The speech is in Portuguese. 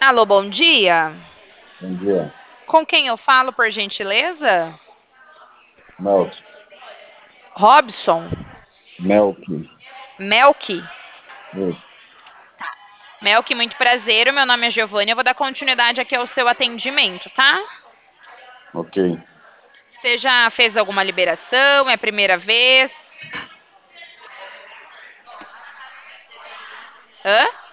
Alô, bom dia. Bom dia. Com quem eu falo, por gentileza? Melk. Robson? Melk. Melk? Isso. Melk, muito prazer. O meu nome é Giovanni. Eu vou dar continuidade aqui ao seu atendimento, tá? Ok. Você já fez alguma liberação? É a primeira vez? Hã?